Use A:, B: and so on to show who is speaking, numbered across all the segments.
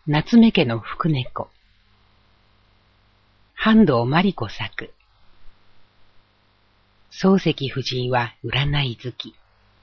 A: 夏目家の福猫。半藤真理子作。漱石夫人は占い好き。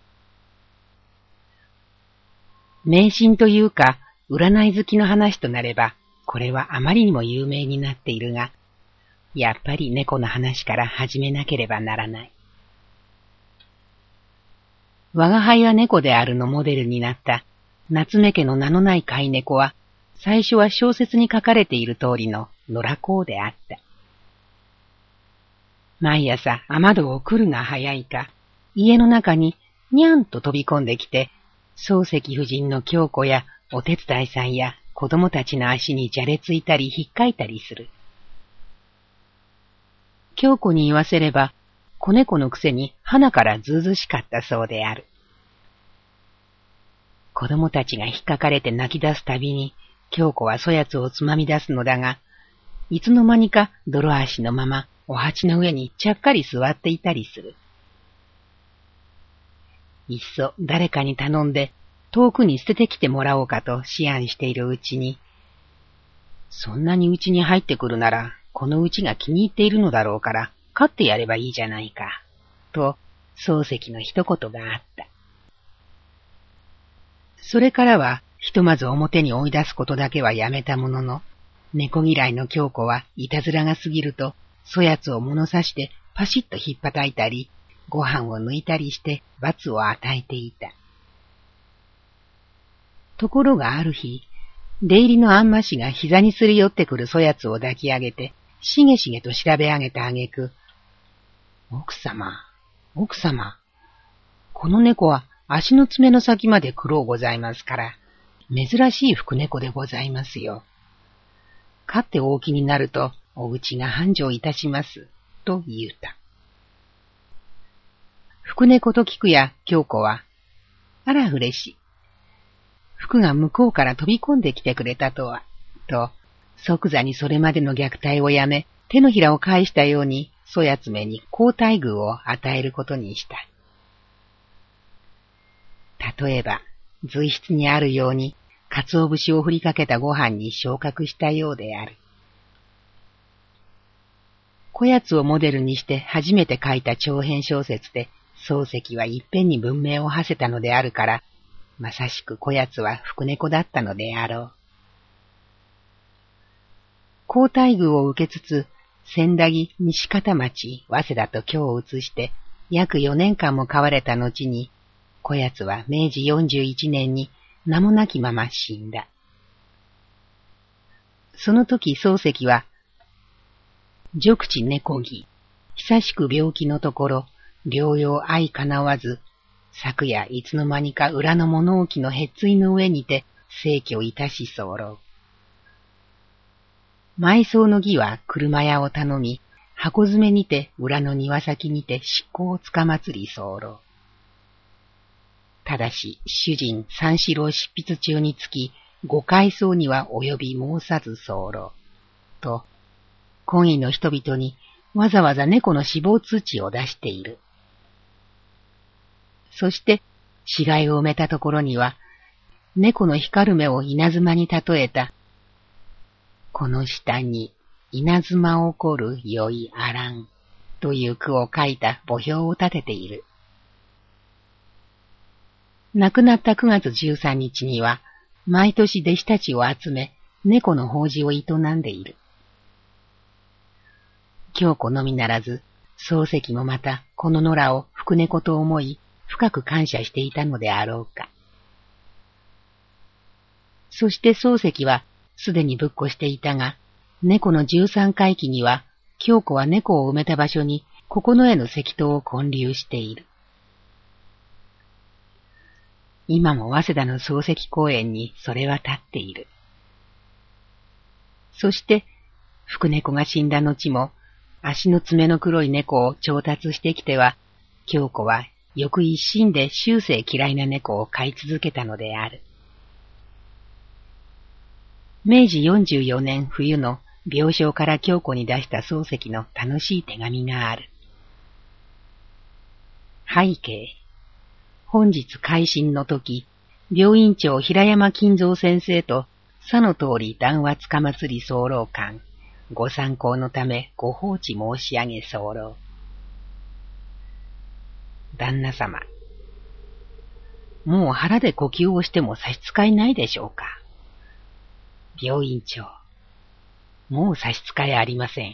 A: 迷信というか、占い好きの話となれば、これはあまりにも有名になっているが、やっぱり猫の話から始めなければならない。我が輩は猫であるのモデルになった夏目家の名のない飼い猫は、最初は小説に書かれている通りの野良猫であった。毎朝雨戸を来るが早いか、家の中ににゃんと飛び込んできて、漱石夫人の京子やお手伝いさんや子供たちの足にじゃれついたり引っかいたりする。京子に言わせれば、子猫のくせに鼻からずうずしかったそうである。子供たちが引っかかれて泣き出すたびに、京子はそやつをつまみ出すのだが、いつの間にか泥足のままお鉢の上にちゃっかり座っていたりする。いっそ誰かに頼んで遠くに捨ててきてもらおうかと思案しているうちに、そんなにうちに入ってくるなら、このうちが気に入っているのだろうから、飼ってやればいいじゃないか、と漱石の一言があった。それからは、ひとまず表に追い出すことだけはやめたものの、猫嫌いの京子はいたずらが過ぎると、そやつを物差してパシッと引っ叩いたり、ご飯を抜いたりして罰を与えていた。ところがある日、出入りのあんましが膝にすり寄ってくるそやつを抱き上げて、しげしげと調べ上げたあげく、奥様、この猫は足の爪の先まで黒うございますから、珍しい福猫でございますよ。飼って大きになると、おうちが繁盛いたします、と言うた。福猫と聞くや、京子は、あら嬉しい。福が向こうから飛び込んできてくれたとは、と、即座にそれまでの虐待をやめ、手のひらを返したように、そやつめに好待遇を与えることにした。例えば、随筆にあるように、鰹節を振りかけたご飯に昇格したようである。こやつをモデルにして初めて書いた長編小説で、漱石はいっぺんに文明を馳せたのであるから、まさしくこやつは福猫だったのであろう。好待遇を受けつつ、千駄木、西方町、早稲田と居を移して、約4年間も飼われた後に、こやつは明治41年に名もなきまま死んだ。その時漱石は、俗地猫木、久しく病気のところ、療養相かなわず、昨夜いつの間にか裏の物置のへっついの上にて逝去いたし候。埋葬の儀は車屋を頼み、箱詰めにて裏の庭先にて執行をつかまつり候。ただし主人三四郎執筆中につき、ご回想には及び申さず候。と、懇意の人々にわざわざ猫の死亡通知を出している。そして、死骸を埋めたところには、猫の光る目を稲妻に例えた、この下に稲妻起こるよいあらんという句を書いた墓標を立てている。亡くなった9月13日には、毎年弟子たちを集め、猫の法事を営んでいる。京子のみならず、漱石もまたこの野良を福猫と思い、深く感謝していたのであろうか。そして漱石はすでにぶっこしていたが、猫の13回忌には、京子は猫を埋めた場所に九重の石塔を建立している。今も早稲田の漱石公園にそれは立っている。そして、福猫が死んだ後も、足の爪の黒い猫を調達してきては、京子は翌一心で終生嫌いな猫を飼い続けたのである。明治44年冬の病床から京子に出した漱石の楽しい手紙がある。背景。本日回診の時、病院長平山金蔵先生とさの通り談話つかまつり候官、ご参考のためご放置申し上げ候。旦那様。もう腹で呼吸をしても差し支えないでしょうか。病院長。もう差し支えありません。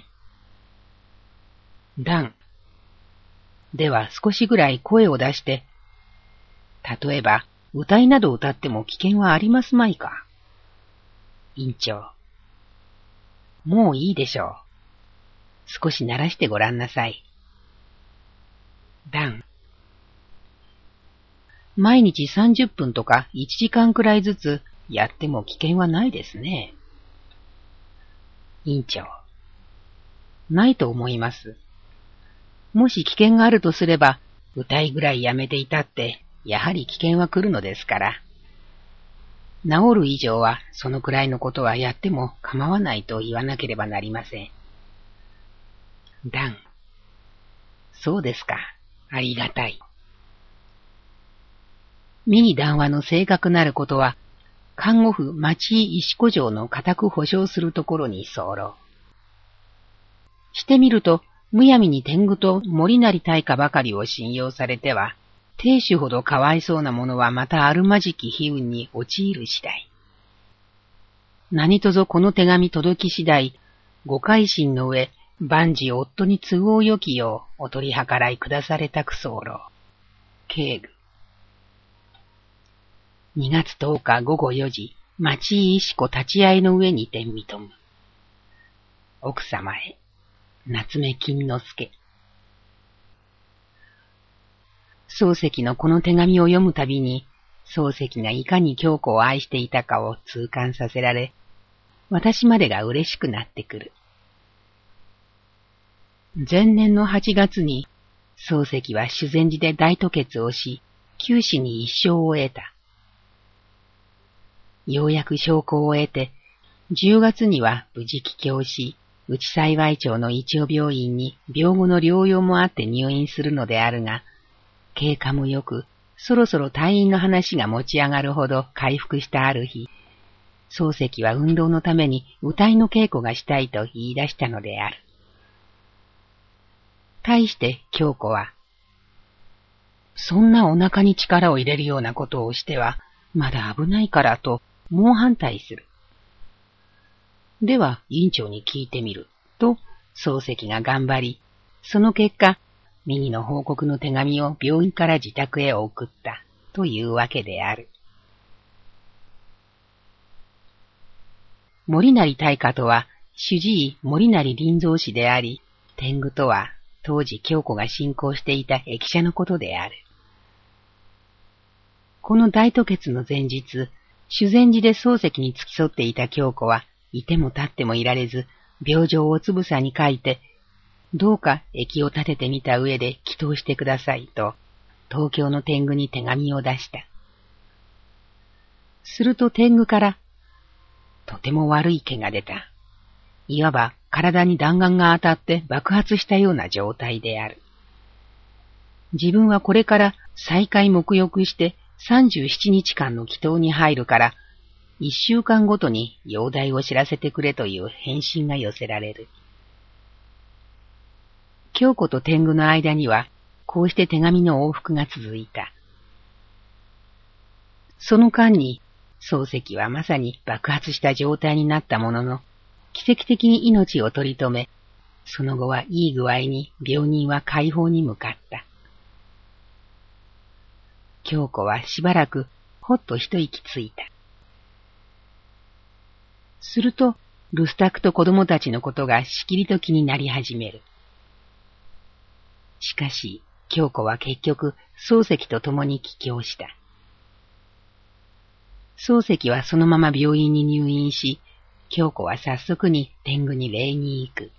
A: 旦。では少しぐらい声を出して、例えば歌いなど歌っても危険はありますまいか。院長。もういいでしょう。少し鳴らしてごらんなさい。旦。毎日30分とか1時間くらいずつやっても危険はないですね。院長。ないと思います。もし危険があるとすれば、歌いぐらいやめていたって、やはり危険は来るのですから。治る以上はそのくらいのことはやっても構わないと言わなければなりません。旦。そうですか。ありがたい。右談話の正確なることは、看護婦町井石子城の固く保証するところに候。してみると、むやみに天狗と森成大家ばかりを信用されては、亭主ほどかわいそうなものはまたあるまじき悲運に陥る次第。何とぞこの手紙届き次第、ご改心の上、万事夫に都合よきようお取り計らい下されたく候。警具。2月10日午後4時、町井石子立ち会いの上にて認む。奥様へ、夏目金之助。漱石のこの手紙を読むたびに、漱石がいかに京子を愛していたかを痛感させられ、私までが嬉しくなってくる。前年の8月に、漱石は修善寺で大吐血をし、九死に一生を得た。ようやく証拠を得て、10月には無事帰郷し、内幸町の一応病院に病後の療養もあって入院するのであるが、経過もよく、そろそろ退院の話が持ち上がるほど回復したある日、漱石は運動のために歌いの稽古がしたいと言い出したのである。対して京子は、そんなお腹に力を入れるようなことをしては、まだ危ないからと猛反対する。では院長に聞いてみる、と漱石が頑張り、その結果、右の報告の手紙を病院から自宅へ送った、というわけである。森成大家とは、主治医森成林蔵氏であり、天狗とは、当時京子が信仰していた易者のことである。この大吐血の前日、修善寺で漱石に付き添っていた京子は、いても立ってもいられず、病状をつぶさに書いて、どうか液を立ててみた上で祈祷してくださいと、東京の天狗に手紙を出した。すると天狗から、とても悪い気が出た。いわば体に弾丸が当たって爆発したような状態である。自分はこれから再開沐浴して37日間の祈祷に入るから、1週間ごとに容体を知らせてくれという返信が寄せられる。京子と天狗の間には、こうして手紙の往復が続いた。その間に、漱石はまさに爆発した状態になったものの、奇跡的に命を取り留め、その後はいい具合に病人は解放に向かった。京子はしばらくほっと一息ついた。すると、留守宅と子供たちのことがしきりと気になり始める。しかし、京子は結局、漱石と共に帰郷した。漱石はそのまま病院に入院し、京子は早速に天狗に礼に行く。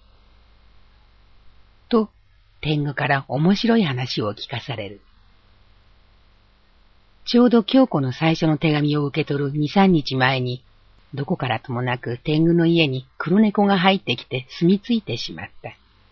A: と、天狗から面白い話を聞かされる。ちょうど京子の最初の手紙を受け取る2、3日前に、どこからともなく天狗の家に黒猫が入ってきて住み着いてしまった。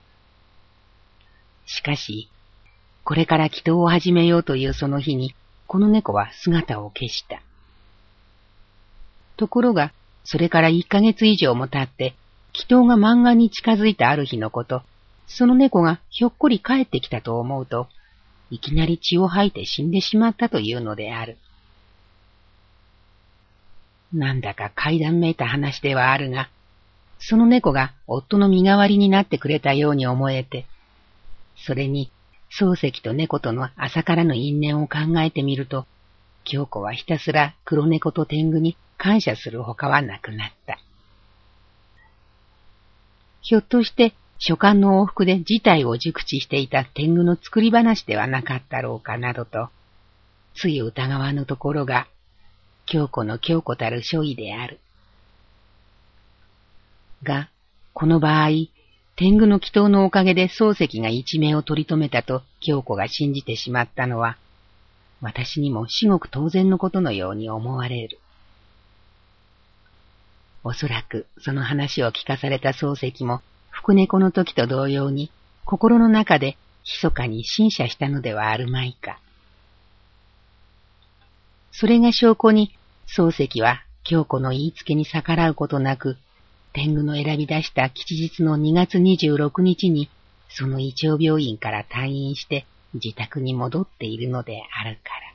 A: しかし、これから祈祷を始めようというその日に、この猫は姿を消した。ところが、 それから1ヶ月以上も経って、祈祷が満願に近づいたある日のこと、その猫がひょっこり帰ってきたと思うと、いきなり血を吐いて死んでしまったというのである。なんだか怪談めいた話ではあるが、その猫が夫の身代わりになってくれたように思えて、それに漱石と猫との朝からの因縁を考えてみると、京子はひたすら黒猫と天狗に感謝するほかはなくなった。ひょっとして書簡の往復で事態を熟知していた天狗の作り話ではなかったろうかなどと、つい疑わぬところが、京子の京子たる所意である。が、この場合、天狗の祈祷のおかげで漱石が一命を取り留めたと京子が信じてしまったのは、私にも至極当然のことのように思われる。おそらくその話を聞かされた漱石も、福猫の時と同様に、心の中で密かに審査したのではあるまいか。それが証拠に、漱石は京子の言いつけに逆らうことなく、天狗の選び出した吉日の2月26日に、その胃腸病院から退院して自宅に戻っているのであるから。